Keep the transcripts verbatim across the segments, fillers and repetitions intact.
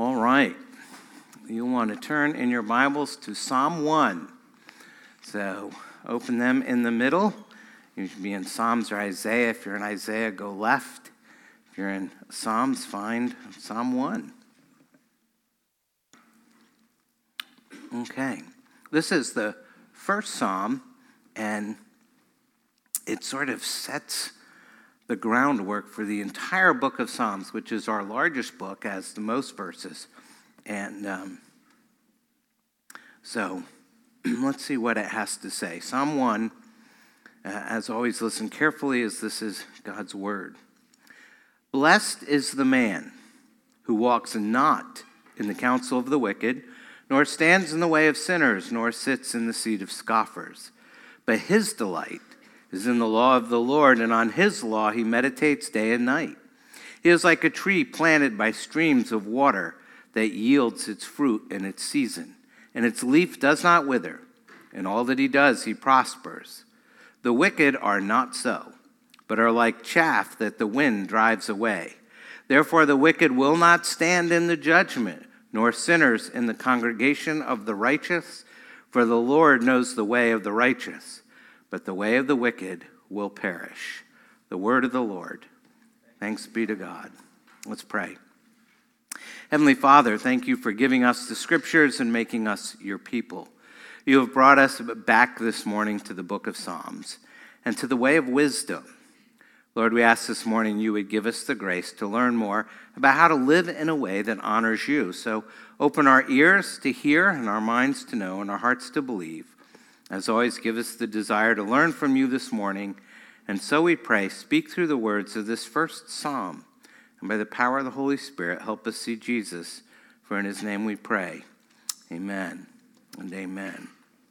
All right. You want to turn in your Bibles to Psalm one. So open them in the middle. You should be in Psalms or Isaiah. If you're in Isaiah, go left. If you're in Psalms, find Psalm one. Okay. This is the first psalm, and it sort of sets the groundwork for the entire book of Psalms, which is our largest book, has the most verses. And um, so let's see what it has to say. Psalm one, uh, as always, listen carefully as this is God's word. Blessed is the man who walks not in the counsel of the wicked, nor stands in the way of sinners, nor sits in the seat of scoffers. But his delight is in the law of the Lord, and on his law he meditates day and night. He is like a tree planted by streams of water that yields its fruit in its season, and its leaf does not wither. In all that he does, he prospers. The wicked are not so, but are like chaff that the wind drives away. Therefore the wicked will not stand in the judgment, nor sinners in the congregation of the righteous. For the Lord knows the way of the righteous, but the way of the wicked will perish. The word of the Lord. Thanks be to God. Let's pray. Heavenly Father, thank you for giving us the scriptures and making us your people. You have brought us back this morning to the book of Psalms and to the way of wisdom. Lord, we ask this morning you would give us the grace to learn more about how to live in a way that honors you. So open our ears to hear and our minds to know and our hearts to believe. As always, give us the desire to learn from you this morning. And so we pray, speak through the words of this first psalm. And by the power of the Holy Spirit, help us see Jesus. For in his name we pray. Amen and amen.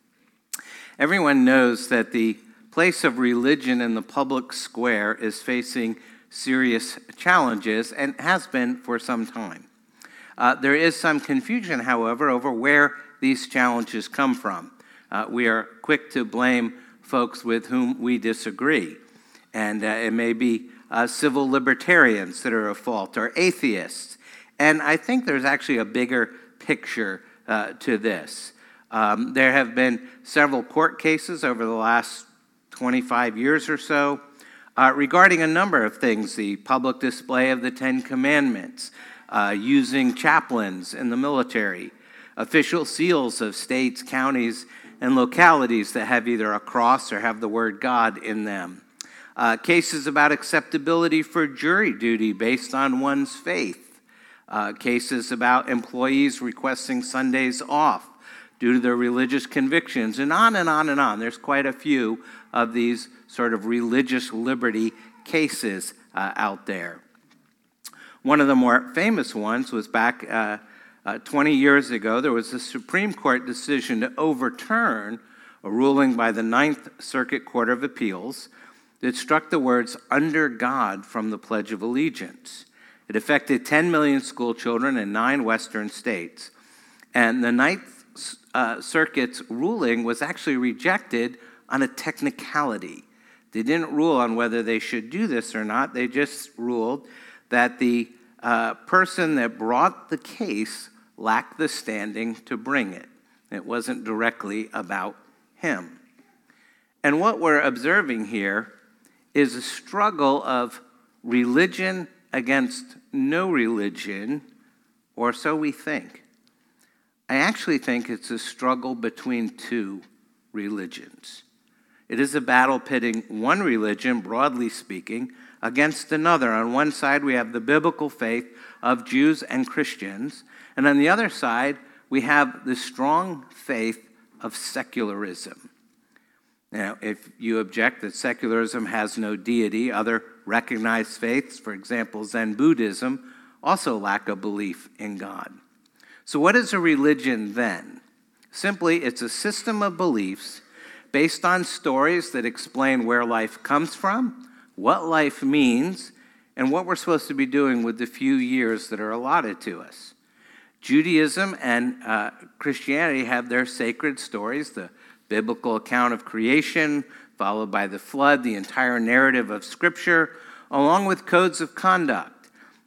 Everyone knows that the place of religion in the public square is facing serious challenges and has been for some time. Uh, there is some confusion, however, over where these challenges come from. Uh, we are quick to blame folks with whom we disagree. And uh, it may be uh, civil libertarians that are at fault, or atheists. And I think there's actually a bigger picture uh, to this. Um, there have been several court cases over the last twenty-five years or so uh, regarding a number of things: the public display of the Ten Commandments, uh, using chaplains in the military, official seals of states, counties, and localities that have either a cross or have the word God in them. Uh, cases about acceptability for jury duty based on one's faith. Uh, cases about employees requesting Sundays off due to their religious convictions, and on and on and on. There's quite a few of these sort of religious liberty cases uh, out there. One of the more famous ones was back uh, Uh, twenty years ago. There was a Supreme Court decision to overturn a ruling by the Ninth Circuit Court of Appeals that struck the words "under God" from the Pledge of Allegiance. It affected ten million school children in nine western states. And the Ninth uh, Circuit's ruling was actually rejected on a technicality. They didn't rule on whether they should do this or not. They just ruled that the uh, person that brought the case lacked the standing to bring it. It wasn't directly about him. And what we're observing here is a struggle of religion against no religion, or so we think. I actually think it's a struggle between two religions. It is a battle pitting one religion, broadly speaking, against another. On one side, we have the biblical faith of Jews and Christians, and on the other side, we have the strong faith of secularism. Now, if you object that secularism has no deity, other recognized faiths, for example, Zen Buddhism, also lack a belief in God. So what is a religion then? Simply, it's a system of beliefs based on stories that explain where life comes from, what life means, and what we're supposed to be doing with the few years that are allotted to us. Judaism and uh, Christianity have their sacred stories, the biblical account of creation, followed by the flood, the entire narrative of Scripture, along with codes of conduct.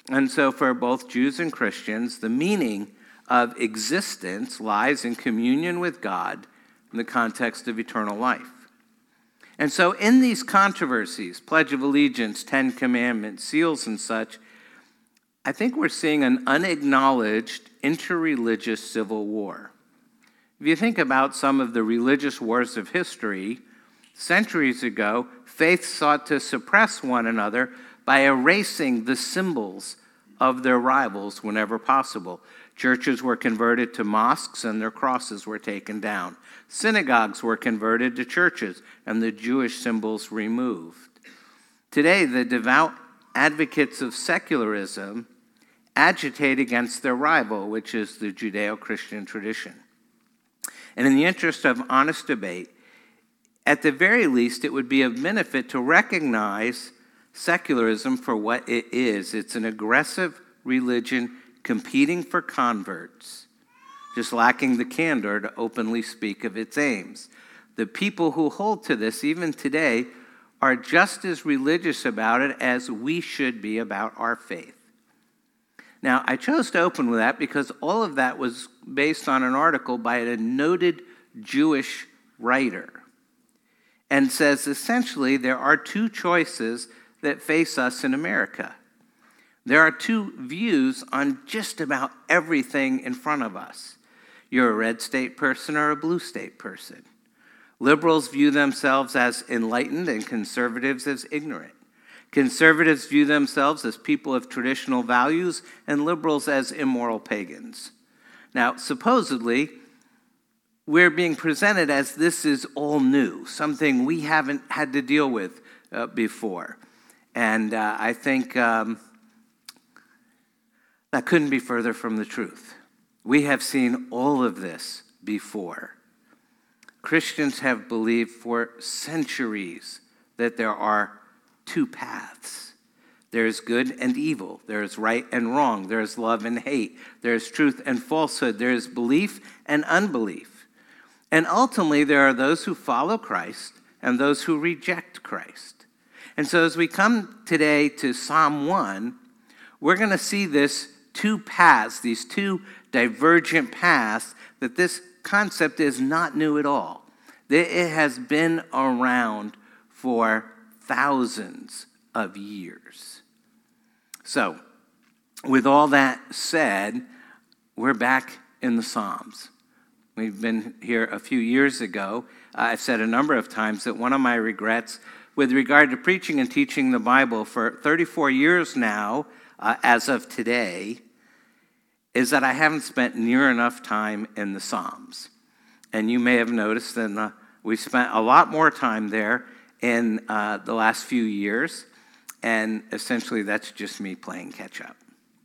And so for both Jews and Christians, the meaning of existence lies in communion with God in the context of eternal life. And so in these controversies, Pledge of Allegiance, Ten Commandments, seals and such, I think we're seeing an unacknowledged interreligious civil war. If you think about some of the religious wars of history, centuries ago, faiths sought to suppress one another by erasing the symbols of their rivals whenever possible. Churches were converted to mosques and their crosses were taken down. Synagogues were converted to churches and the Jewish symbols removed. Today, the devout advocates of secularism agitate against their rival, which is the Judeo-Christian tradition. And in the interest of honest debate, at the very least, it would be of benefit to recognize secularism for what it is. It's an aggressive religion competing for converts, just lacking the candor to openly speak of its aims. The people who hold to this, even today, are just as religious about it as we should be about our faith. Now, I chose to open with that because all of that was based on an article by a noted Jewish writer, and says essentially there are two choices that face us in America. There are two views on just about everything in front of us. You're a red state person or a blue state person. Liberals view themselves as enlightened and conservatives as ignorant. Conservatives view themselves as people of traditional values and liberals as immoral pagans. Now, supposedly, we're being presented as this is all new, something we haven't had to deal with uh, before. And uh, I think um, that couldn't be further from the truth. We have seen all of this before. Christians have believed for centuries that there are two paths. There is good and evil. There is right and wrong. There is love and hate. There is truth and falsehood. There is belief and unbelief. And ultimately, there are those who follow Christ and those who reject Christ. And so as we come today to Psalm one, we're going to see this two paths, these two divergent paths, that this concept is not new at all. It has been around for thousands of years. So, with all that said, we're back in the Psalms. We've been here a few years ago. Uh, I've said a number of times that one of my regrets with regard to preaching and teaching the Bible for thirty-four years now, uh, as of today, is that I haven't spent near enough time in the Psalms. And you may have noticed that uh, we spent a lot more time there in uh, the last few years, and essentially that's just me playing catch up.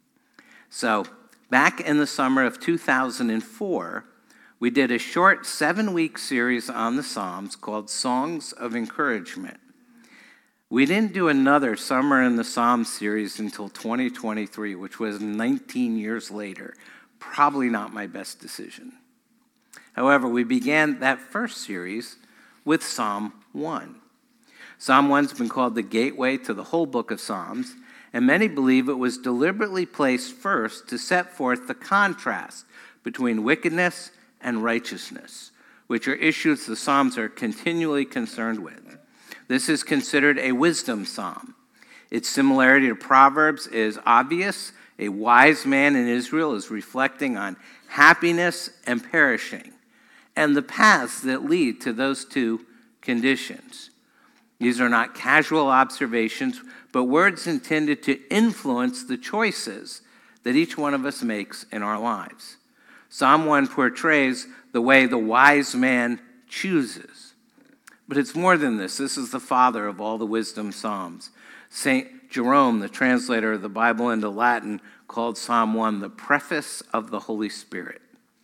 So back in the summer of two thousand four, we did a short seven-week series on the Psalms called Songs of Encouragement. We didn't do another Summer in the Psalms series until twenty twenty-three, which was nineteen years later. Probably not my best decision. However, we began that first series with Psalm one. Psalm one's been called the gateway to the whole book of Psalms, and many believe it was deliberately placed first to set forth the contrast between wickedness and righteousness, which are issues the Psalms are continually concerned with. This is considered a wisdom psalm. Its similarity to Proverbs is obvious. A wise man in Israel is reflecting on happiness and perishing, and the paths that lead to those two conditions. These are not casual observations, but words intended to influence the choices that each one of us makes in our lives. Psalm one portrays the way the wise man chooses. But it's more than this. This is the father of all the wisdom psalms. Saint Jerome, the translator of the Bible into Latin, called Psalm one the preface of the Holy Spirit.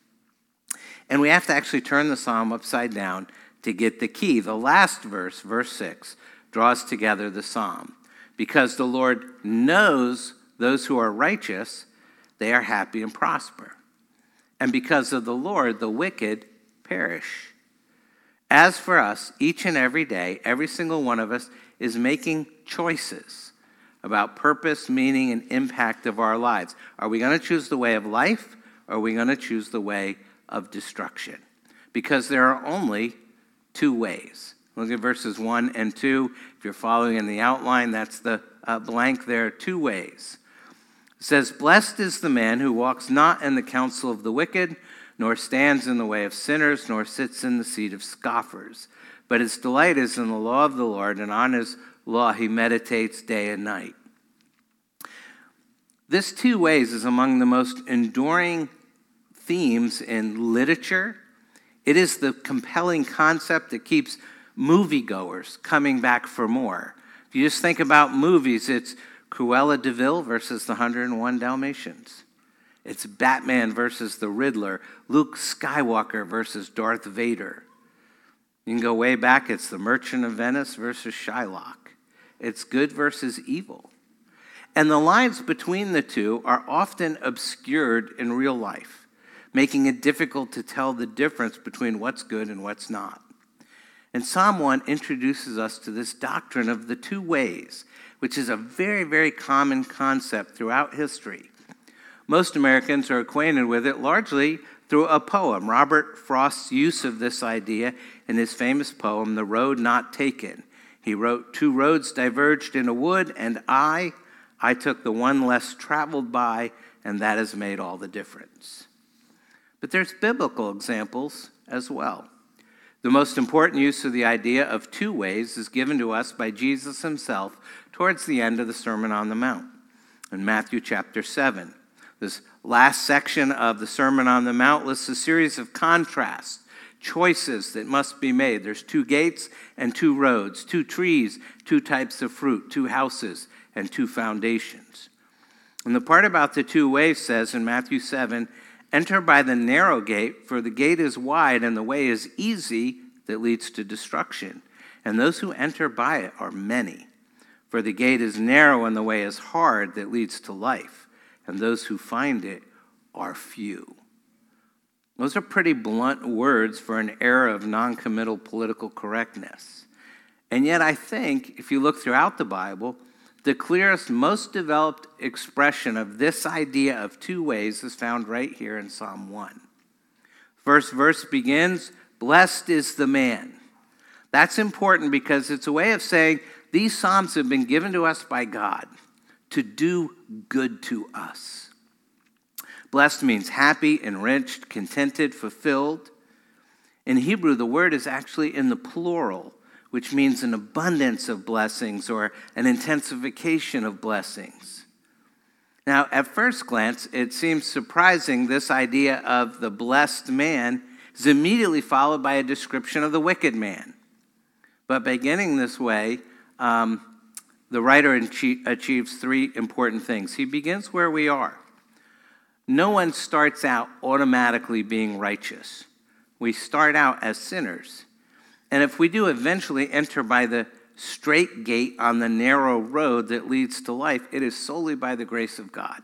And we have to actually turn the psalm upside down to get the key. The last verse, verse six, draws together the psalm. Because the Lord knows those who are righteous, they are happy and prosper. And because of the Lord, the wicked perish. As for us, each and every day, every single one of us is making choices about purpose, meaning, and impact of our lives. Are we going to choose the way of life, or are we going to choose the way of destruction? Because there are only two ways. Look at verses one and two. If you're following in the outline, that's the uh, blank there, two ways. It says, "Blessed is the man who walks not in the counsel of the wicked, nor stands in the way of sinners, nor sits in the seat of scoffers. But his delight is in the law of the Lord, and on his law he meditates day and night." This two ways is among the most enduring themes in literature. It is the compelling concept that keeps moviegoers coming back for more. If you just think about movies, it's Cruella de Vil versus the one hundred and one Dalmatians. It's Batman versus the Riddler, Luke Skywalker versus Darth Vader. You can go way back, it's The Merchant of Venice versus Shylock. It's good versus evil. And the lines between the two are often obscured in real life, making it difficult to tell the difference between what's good and what's not. And Psalm one introduces us to this doctrine of the two ways, which is a very, very common concept throughout history. Most Americans are acquainted with it largely through a poem. Robert Frost's use of this idea in his famous poem, The Road Not Taken. He wrote, "Two roads diverged in a wood, and I, I took the one less traveled by, and that has made all the difference." But there's biblical examples as well. The most important use of the idea of two ways is given to us by Jesus himself towards the end of the Sermon on the Mount in Matthew chapter seven. This last section of the Sermon on the Mount lists a series of contrasts, choices that must be made. There's two gates and two roads, two trees, two types of fruit, two houses, and two foundations. And the part about the two ways says in Matthew seven, "Enter by the narrow gate, for the gate is wide and the way is easy that leads to destruction. And those who enter by it are many. For the gate is narrow and the way is hard that leads to life. And those who find it are few." Those are pretty blunt words for an era of non-committal political correctness. And yet I think, if you look throughout the Bible, the clearest, most developed expression of this idea of two ways is found right here in Psalm one. First verse begins, "Blessed is the man." That's important because it's a way of saying these Psalms have been given to us by God to do good to us. Blessed means happy, enriched, contented, fulfilled. In Hebrew, the word is actually in the plural, which means an abundance of blessings or an intensification of blessings. Now, at first glance, it seems surprising this idea of the blessed man is immediately followed by a description of the wicked man. But beginning this way, um, the writer achieves three important things. He begins where we are. No one starts out automatically being righteous. We start out as sinners. And if we do eventually enter by the straight gate on the narrow road that leads to life, it is solely by the grace of God.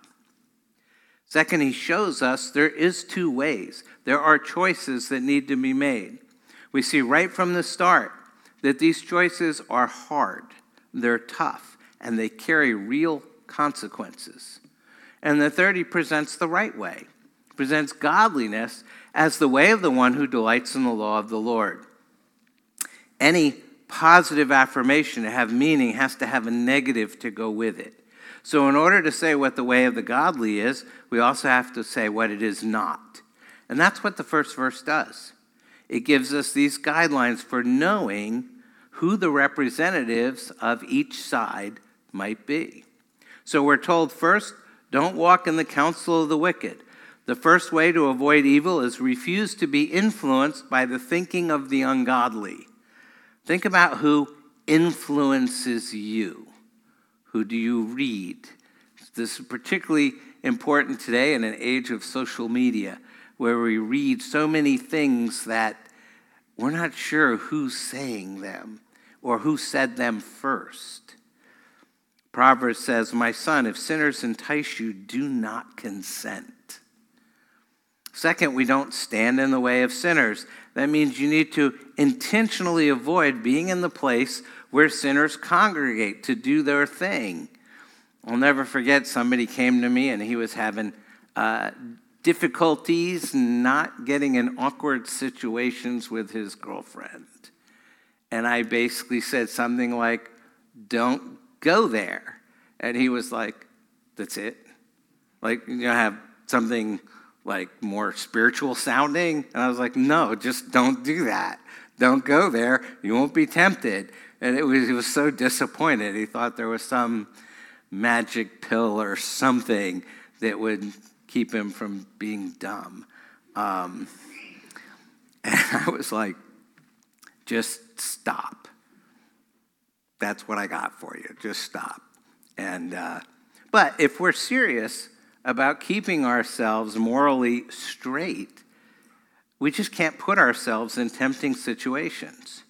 Second, he shows us there is two ways. There are choices that need to be made. We see right from the start that these choices are hard, they're tough, and they carry real consequences. And the third, he presents the right way. He presents godliness as the way of the one who delights in the law of the Lord. Any positive affirmation to have meaning has to have a negative to go with it. So in order to say what the way of the godly is, we also have to say what it is not. And that's what the first verse does. It gives us these guidelines for knowing who the representatives of each side might be. So we're told first, don't walk in the counsel of the wicked. The first way to avoid evil is refuse to be influenced by the thinking of the ungodly. Think about who influences you. Who do you read? This is particularly important today in an age of social media where we read so many things that we're not sure who's saying them or who said them first. Proverbs says, "My son, if sinners entice you, do not consent." Second, we don't stand in the way of sinners. That means you need to intentionally avoid being in the place where sinners congregate to do their thing. I'll never forget, somebody came to me and he was having uh, difficulties not getting in awkward situations with his girlfriend. And I basically said something like, don't go there. And he was like, that's it? Like, you know, have something like more spiritual sounding? And I was like, no, just don't do that. Don't go there. You won't be tempted. And it was, he was so disappointed. He thought there was some magic pill or something that would keep him from being dumb. Um, and I was like, just stop. That's what I got for you. Just stop. And uh, but if we're serious about keeping ourselves morally straight, we just can't put ourselves in tempting situations.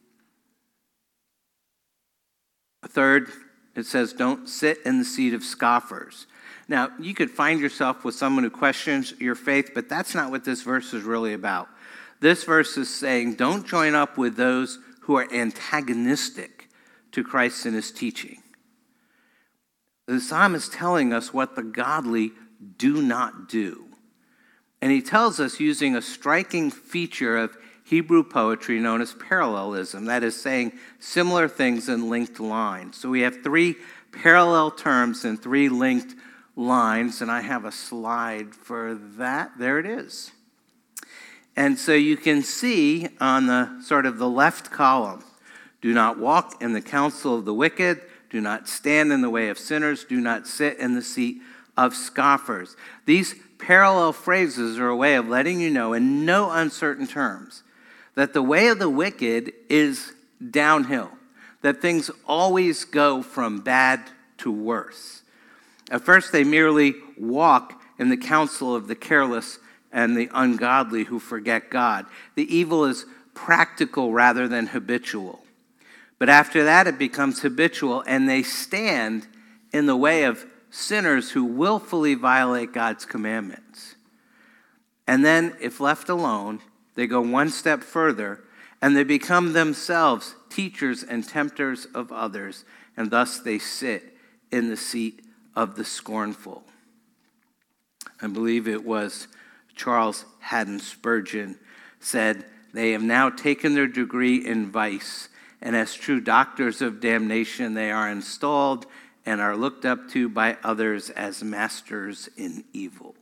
Third, it says, don't sit in the seat of scoffers. Now, you could find yourself with someone who questions your faith, but that's not what this verse is really about. This verse is saying, don't join up with those who are antagonistic to Christ and his teaching. The psalm is telling us what the godly do not do. And he tells us using a striking feature of Hebrew poetry known as parallelism, that is, saying similar things in linked lines. So we have three parallel terms and three linked lines, and I have a slide for that. There it is. And so you can see on the sort of the left column, do not walk in the counsel of the wicked, do not stand in the way of sinners, do not sit in the seat of scoffers. These parallel phrases are a way of letting you know in no uncertain terms that the way of the wicked is downhill, that things always go from bad to worse. At first, they merely walk in the counsel of the careless and the ungodly who forget God. The evil is practical rather than habitual. But after that, it becomes habitual, and they stand in the way of sinners who willfully violate God's commandments. And then, if left alone, they go one step further, and they become themselves teachers and tempters of others, and thus they sit in the seat of the scornful. I believe it was Charles Haddon Spurgeon said, they have now taken their degree in vice, and as true doctors of damnation, they are installed and are looked up to by others as masters in evil.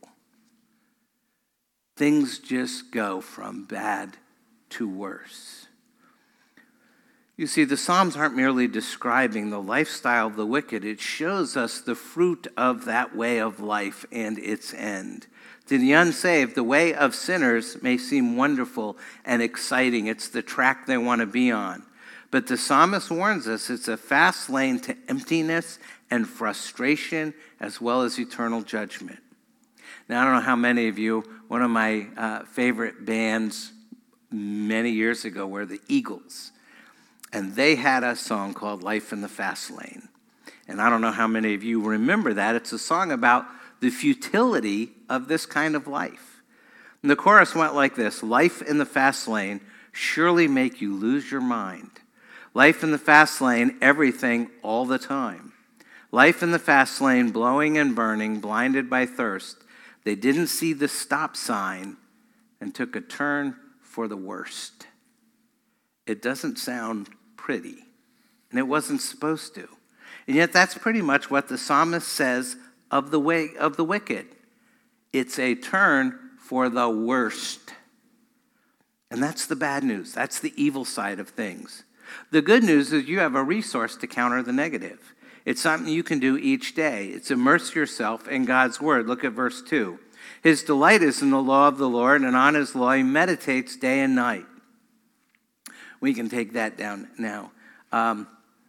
Things just go from bad to worse. You see, the Psalms aren't merely describing the lifestyle of the wicked. It shows us the fruit of that way of life and its end. To the unsaved, the way of sinners may seem wonderful and exciting. It's the track they want to be on. But the psalmist warns us it's a fast lane to emptiness and frustration as well as eternal judgment. Now, I don't know how many of you, one of my uh, favorite bands many years ago were the Eagles. And they had a song called Life in the Fast Lane. And I don't know how many of you remember that. It's a song about the futility of this kind of life. And the chorus went like this: life in the fast lane surely make you lose your mind. Life in the fast lane, everything all the time. Life in the fast lane, blowing and burning, blinded by thirst. They didn't see the stop sign and took a turn for the worst. It doesn't sound pretty, and it wasn't supposed to. And yet that's pretty much what the psalmist says of the way of the wicked. It's a turn for the worst. And that's the bad news. That's the evil side of things. The good news is you have a resource to counter the negative. It's something you can do each day. It's immerse yourself in God's word. Look at verse two. His delight is in the law of the Lord, and on his law he meditates day and night. We can take that down now. Um,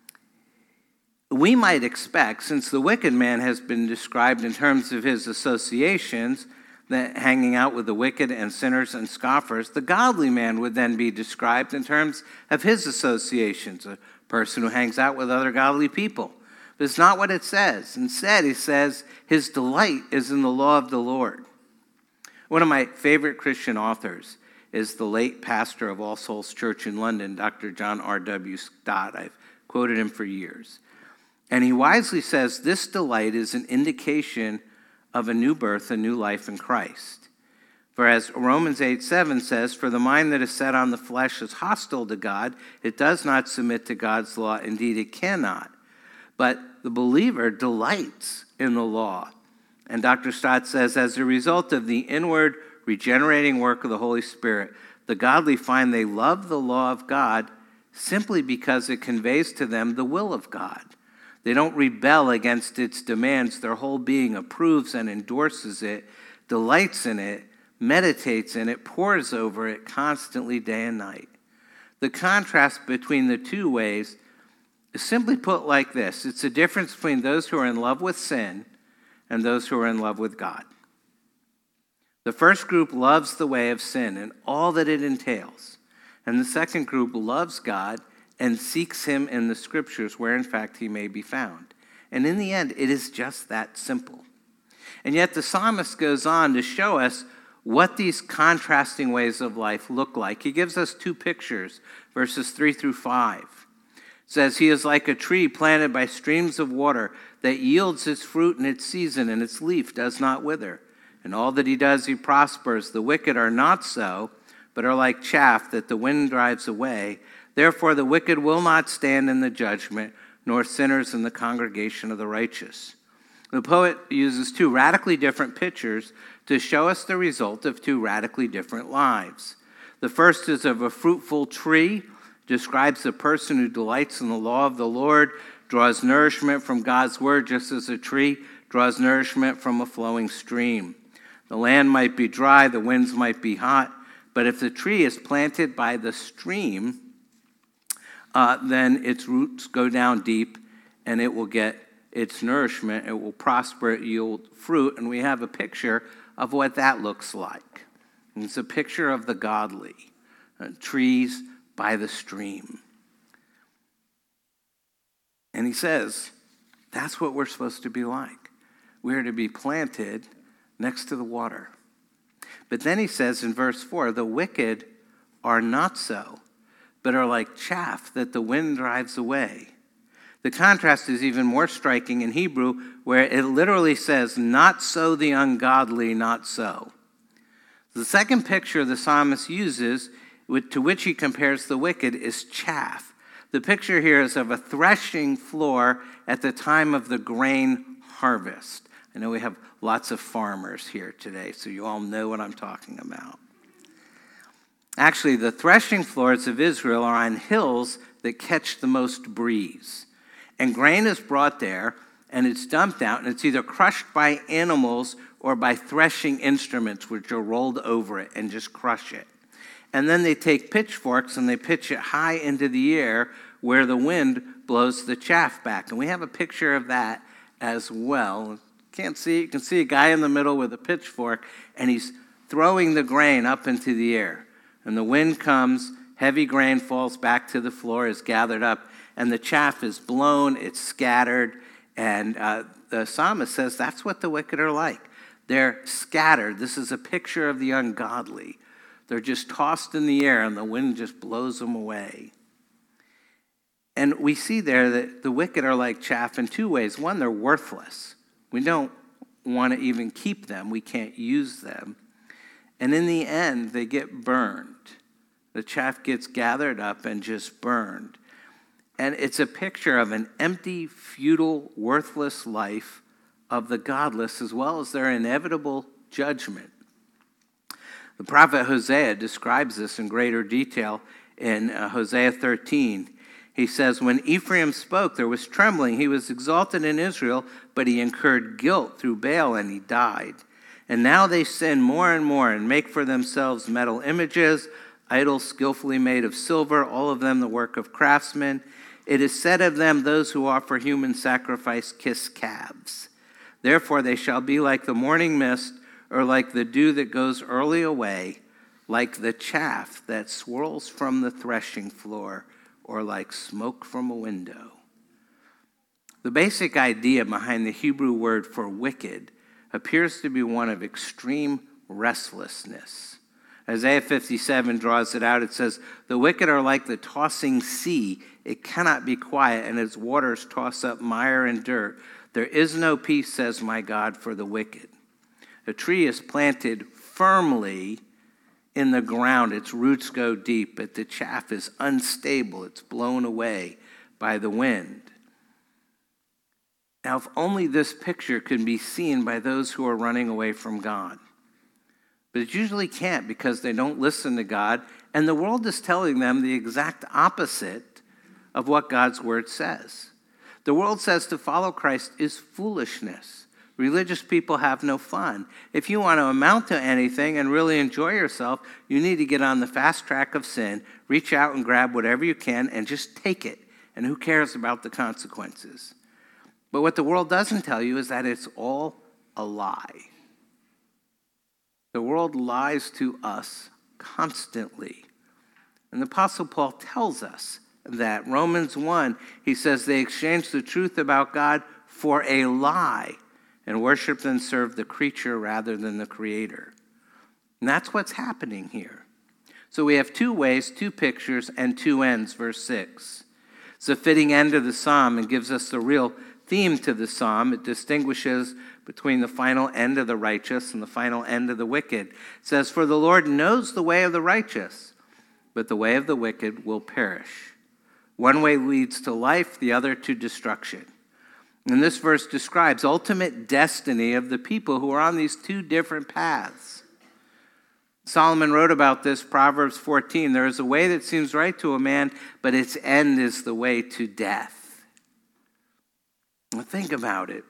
we might expect, since the wicked man has been described in terms of his associations, that hanging out with the wicked and sinners and scoffers, the godly man would then be described in terms of his associations, a person who hangs out with other godly people. But it's not what it says. Instead, he says his delight is in the law of the Lord. One of my favorite Christian authors is the late pastor of All Souls Church in London, Doctor John R W Stott. I've quoted him for years. And he wisely says this delight is an indication of a new birth, a new life in Christ. For as Romans eight seven says, for the mind that is set on the flesh is hostile to God. It does not submit to God's law. Indeed, it cannot. But the believer delights in the law. And Doctor Stott says, as a result of the inward regenerating work of the Holy Spirit, the godly find they love the law of God simply because it conveys to them the will of God. They don't rebel against its demands. Their whole being approves and endorses it, delights in it, meditates in it, pores over it constantly day and night. The contrast between the two ways is simply put like this. It's the difference between those who are in love with sin and those who are in love with God. The first group loves the way of sin and all that it entails. And the second group loves God and seeks him in the scriptures where in fact he may be found. And in the end, it is just that simple. And yet the psalmist goes on to show us what these contrasting ways of life look like. He gives us two pictures, verses three through five. It says, he is like a tree planted by streams of water that yields its fruit in its season, and its leaf does not wither. And all that he does, he prospers. The wicked are not so, but are like chaff that the wind drives away. Therefore the wicked will not stand in the judgment, nor sinners in the congregation of the righteous. The poet uses two radically different pictures to show us the result of two radically different lives. The first is of a fruitful tree, describes a person who delights in the law of the Lord, draws nourishment from God's word, just as a tree draws nourishment from a flowing stream. The land might be dry, the winds might be hot, but if the tree is planted by the stream, uh, then its roots go down deep and it will get its nourishment, it will prosper, it yield fruit, and we have a picture of what that looks like. And it's a picture of the godly, uh, trees by the stream. And he says, that's what we're supposed to be like. We're to be planted next to the water. But then he says in verse four, the wicked are not so, but are like chaff that the wind drives away. The contrast is even more striking in Hebrew, where it literally says, not so the ungodly, not so. The second picture the psalmist uses, to which he compares the wicked, is chaff. The picture here is of a threshing floor at the time of the grain harvest. I know we have lots of farmers here today, so you all know what I'm talking about. Actually, the threshing floors of Israel are on hills that catch the most breeze. And grain is brought there, and it's dumped out, and it's either crushed by animals or by threshing instruments, which are rolled over it and just crush it. And then they take pitchforks and they pitch it high into the air where the wind blows the chaff back. And we have a picture of that as well. Can't see, you can see a guy in the middle with a pitchfork, and he's throwing the grain up into the air. And the wind comes, heavy grain falls back to the floor, is gathered up, and the chaff is blown, it's scattered, and uh, the psalmist says that's what the wicked are like. They're scattered. This is a picture of the ungodly. They're just tossed in the air, and the wind just blows them away. And we see there that the wicked are like chaff in two ways. One, they're worthless. We don't want to even keep them. We can't use them. And in the end, they get burned. The chaff gets gathered up and just burned. And it's a picture of an empty, futile, worthless life of the godless, as well as their inevitable judgment. The prophet Hosea describes this in greater detail in uh, Hosea thirteen. He says, when Ephraim spoke, there was trembling. He was exalted in Israel, but he incurred guilt through Baal, and he died. And now they sin more and more and make for themselves metal images, idols skillfully made of silver, all of them the work of craftsmen. It is said of them, those who offer human sacrifice kiss calves. Therefore they shall be like the morning mist, or like the dew that goes early away, like the chaff that swirls from the threshing floor, or like smoke from a window. The basic idea behind the Hebrew word for wicked appears to be one of extreme restlessness. Isaiah fifty-seven draws it out. It says, the wicked are like the tossing sea. It cannot be quiet, and its waters toss up mire and dirt. There is no peace, says my God, for the wicked. A tree is planted firmly in the ground. Its roots go deep, but the chaff is unstable. It's blown away by the wind. Now, if only this picture could be seen by those who are running away from God. But it usually can't because they don't listen to God, and the world is telling them the exact opposite of what God's word says. The world says to follow Christ is foolishness. Religious people have no fun. If you want to amount to anything and really enjoy yourself, you need to get on the fast track of sin, reach out and grab whatever you can, and just take it. And who cares about the consequences? But what the world doesn't tell you is that it's all a lie. The world lies to us constantly. And the Apostle Paul tells us that. Romans one, he says they exchanged the truth about God for a lie and worshiped and served the creature rather than the Creator. And that's what's happening here. So we have two ways, two pictures, and two ends, verse six. It's a fitting end of the psalm and gives us the real theme to the psalm. It distinguishes between the final end of the righteous and the final end of the wicked. It says, for the Lord knows the way of the righteous, but the way of the wicked will perish. One way leads to life, the other to destruction. And this verse describes ultimate destiny of the people who are on these two different paths. Solomon wrote about this, Proverbs fourteen, there is a way that seems right to a man, but its end is the way to death. Well, think about it.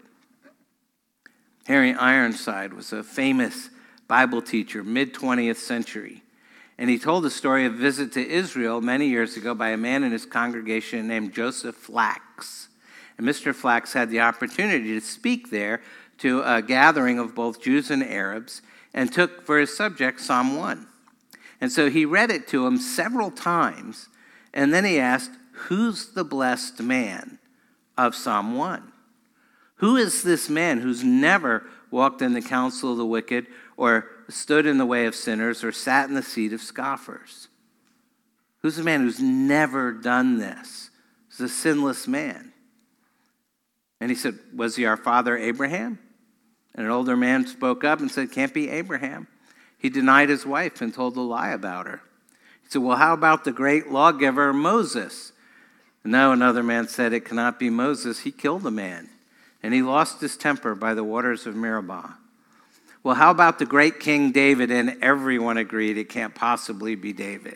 Harry Ironside was a famous Bible teacher, mid-twentieth century. And he told the story of a visit to Israel many years ago by a man in his congregation named Joseph Flax. And Mister Flax had the opportunity to speak there to a gathering of both Jews and Arabs and took for his subject Psalm one. And so he read it to them several times, and then he asked, who's the blessed man of Psalm one? Who is this man who's never walked in the counsel of the wicked or stood in the way of sinners or sat in the seat of scoffers? Who's the man who's never done this? He's a sinless man. And he said, was he our father Abraham? And an older man spoke up and said, can't be Abraham. He denied his wife and told a lie about her. He said, well, how about the great lawgiver Moses? No, another man said, it cannot be Moses. He killed a man. And he lost his temper by the waters of Meribah. Well, how about the great King David? And everyone agreed it can't possibly be David.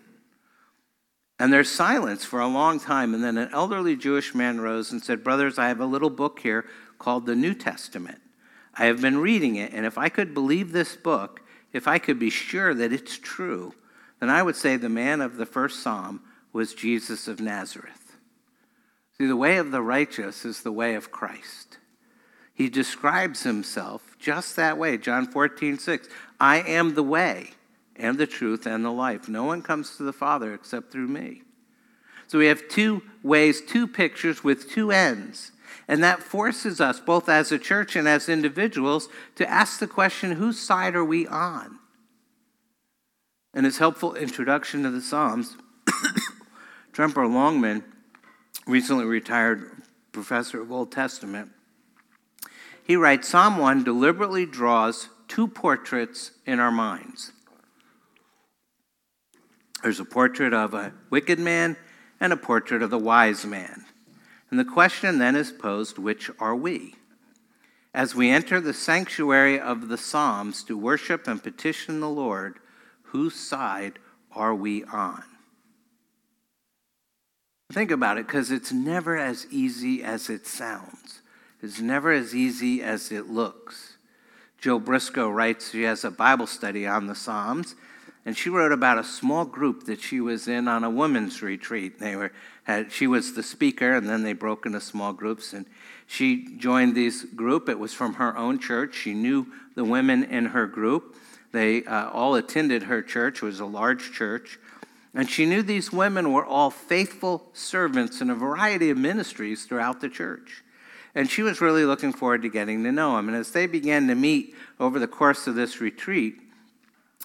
And there's silence for a long time. And then an elderly Jewish man rose and said, brothers, I have a little book here called the New Testament. I have been reading it, and if I could believe this book, if I could be sure that it's true, then I would say the man of the first psalm was Jesus of Nazareth. See, the way of the righteous is the way of Christ. He describes himself just that way. John fourteen six, I am the way and the truth and the life. No one comes to the Father except through me. So we have two ways, two pictures with two ends. And that forces us, both as a church and as individuals, to ask the question, whose side are we on? In his helpful introduction to the Psalms, Tremper Longman, recently retired professor of Old Testament, he writes, Psalm one deliberately draws two portraits in our minds. There's a portrait of a wicked man and a portrait of the wise man. And the question then is posed, which are we? As we enter the sanctuary of the Psalms to worship and petition the Lord, whose side are we on? Think about it, because it's never as easy as it sounds. It's never as easy as it looks. Jill Briscoe writes, she has a Bible study on the Psalms, and she wrote about a small group that she was in on a women's retreat. They were, had, she was the speaker, and then they broke into small groups, and she joined this group. It was from her own church. She knew the women in her group. They uh, all attended her church. It was a large church. And she knew these women were all faithful servants in a variety of ministries throughout the church. And she was really looking forward to getting to know them. And as they began to meet over the course of this retreat,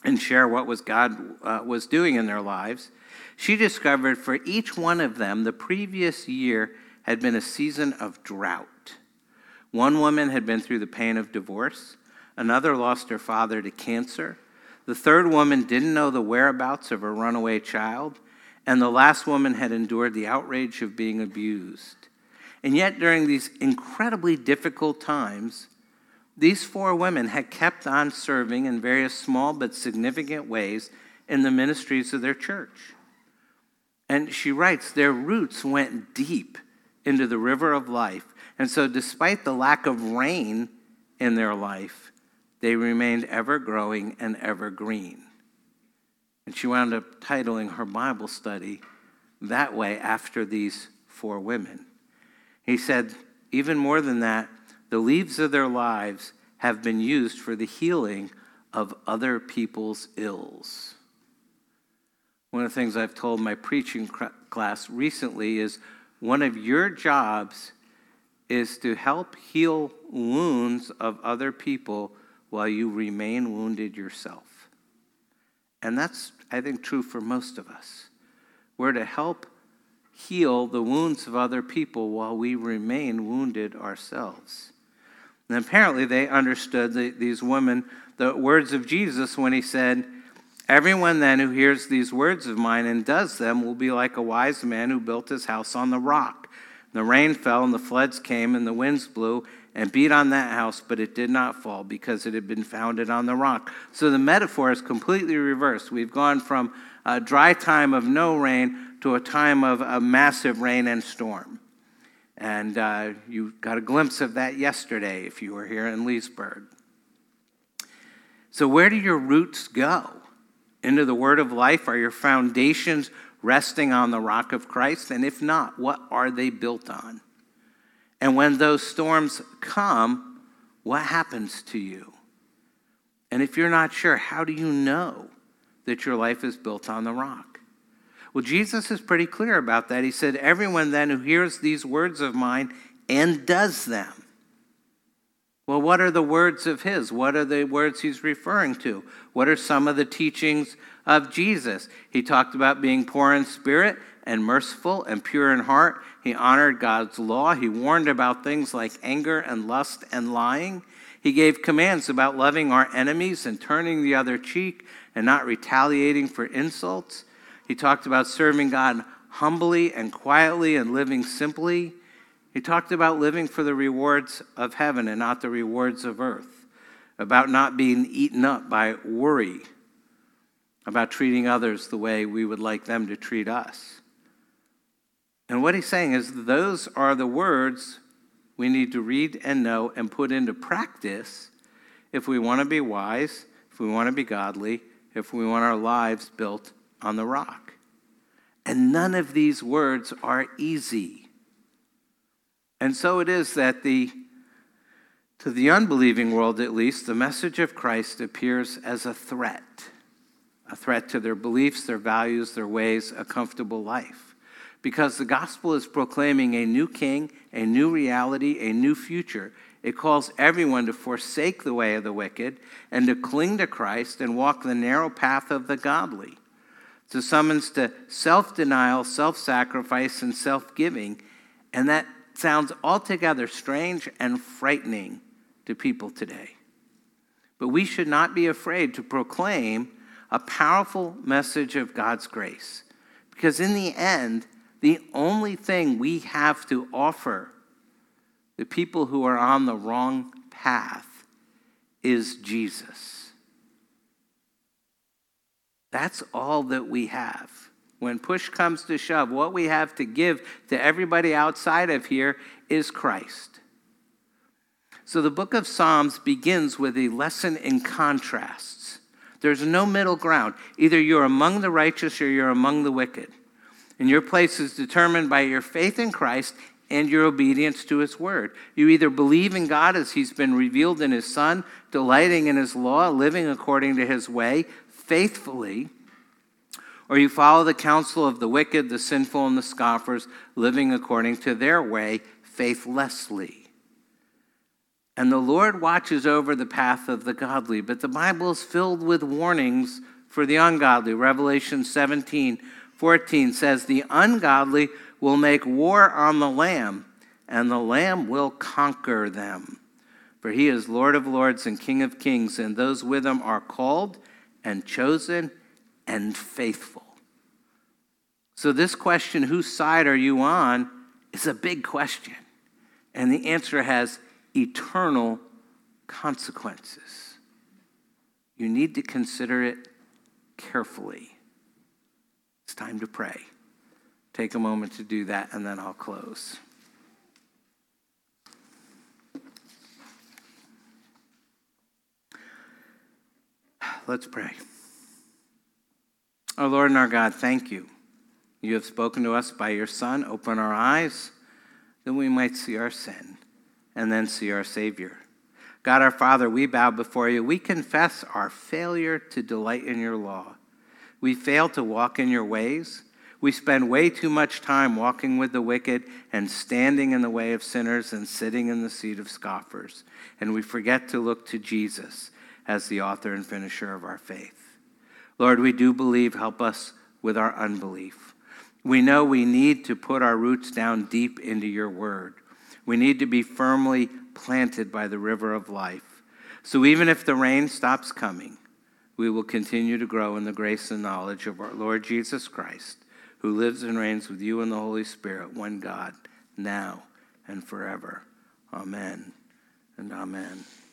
and share what was God uh, was doing in their lives, she discovered for each one of them, the previous year had been a season of drought. One woman had been through the pain of divorce. Another lost her father to cancer. The third woman didn't know the whereabouts of her runaway child. And the last woman had endured the outrage of being abused. And yet, during these incredibly difficult times, these four women had kept on serving in various small but significant ways in the ministries of their church. And she writes, their roots went deep into the river of life. And so despite the lack of rain in their life, they remained ever growing and ever green. And she wound up titling her Bible study that way after these four women. He said, even more than that, the leaves of their lives have been used for the healing of other people's ills. One of the things I've told my preaching class recently is one of your jobs is to help heal wounds of other people while you remain wounded yourself. And that's, I think, true for most of us. We're to help heal the wounds of other people while we remain wounded ourselves. And apparently they understood, the, these women, the words of Jesus when he said, everyone then who hears these words of mine and does them will be like a wise man who built his house on the rock. The rain fell and the floods came and the winds blew and beat on that house, but it did not fall because it had been founded on the rock. So the metaphor is completely reversed. We've gone from a dry time of no rain to a time of a massive rain and storm. And uh, you got a glimpse of that yesterday if you were here in Leesburg. So where do your roots go? Into the word of life? Are your foundations resting on the rock of Christ? And if not, what are they built on? And when those storms come, what happens to you? And if you're not sure, how do you know that your life is built on the rock? Well, Jesus is pretty clear about that. He said, everyone then who hears these words of mine and does them. Well, what are the words of his? What are the words he's referring to? What are some of the teachings of Jesus? He talked about being poor in spirit and merciful and pure in heart. He honored God's law. He warned about things like anger and lust and lying. He gave commands about loving our enemies and turning the other cheek and not retaliating for insults. He talked about serving God humbly and quietly and living simply. He talked about living for the rewards of heaven and not the rewards of earth, about not being eaten up by worry, about treating others the way we would like them to treat us. And what he's saying is those are the words we need to read and know and put into practice if we want to be wise, if we want to be godly, if we want our lives built on the rock. And none of these words are easy. And so it is that the, to the unbelieving world at least, the message of Christ appears as a threat. A threat to their beliefs, their values, their ways, a comfortable life. Because the gospel is proclaiming a new king, a new reality, a new future. It calls everyone to forsake the way of the wicked and to cling to Christ and walk the narrow path of the godly. It's a summons to self-denial, self-sacrifice, and self-giving. And that sounds altogether strange and frightening to people today. But we should not be afraid to proclaim a powerful message of God's grace. Because in the end, the only thing we have to offer the people who are on the wrong path is Jesus. That's all that we have. When push comes to shove, what we have to give to everybody outside of here is Christ. So the book of Psalms begins with a lesson in contrasts. There's no middle ground. Either you're among the righteous or you're among the wicked. And your place is determined by your faith in Christ and your obedience to his word. You either believe in God as he's been revealed in his Son, delighting in his law, living according to his way, faithfully, or you follow the counsel of the wicked, the sinful, and the scoffers, living according to their way, faithlessly. And the Lord watches over the path of the godly, but the Bible is filled with warnings for the ungodly. Revelation seventeen fourteen says, the ungodly will make war on the Lamb, and the Lamb will conquer them. For he is Lord of lords and King of kings, and those with him are called and chosen and faithful. So this question, whose side are you on, is a big question. And the answer has eternal consequences. You need to consider it carefully. It's time to pray. Take a moment to do that, and then I'll close. Let's pray. Our Lord and our God, thank you. You have spoken to us by your Son. Open our eyes that we might see our sin and then see our Savior. God our Father, we bow before you. We confess our failure to delight in your law. We fail to walk in your ways. We spend way too much time walking with the wicked and standing in the way of sinners and sitting in the seat of scoffers. And we forget to look to Jesus as the author and finisher of our faith. Lord, we do believe. Help us with our unbelief. We know we need to put our roots down deep into your word. We need to be firmly planted by the river of life. So even if the rain stops coming, we will continue to grow in the grace and knowledge of our Lord Jesus Christ, who lives and reigns with you in the Holy Spirit, one God, now and forever. Amen and amen.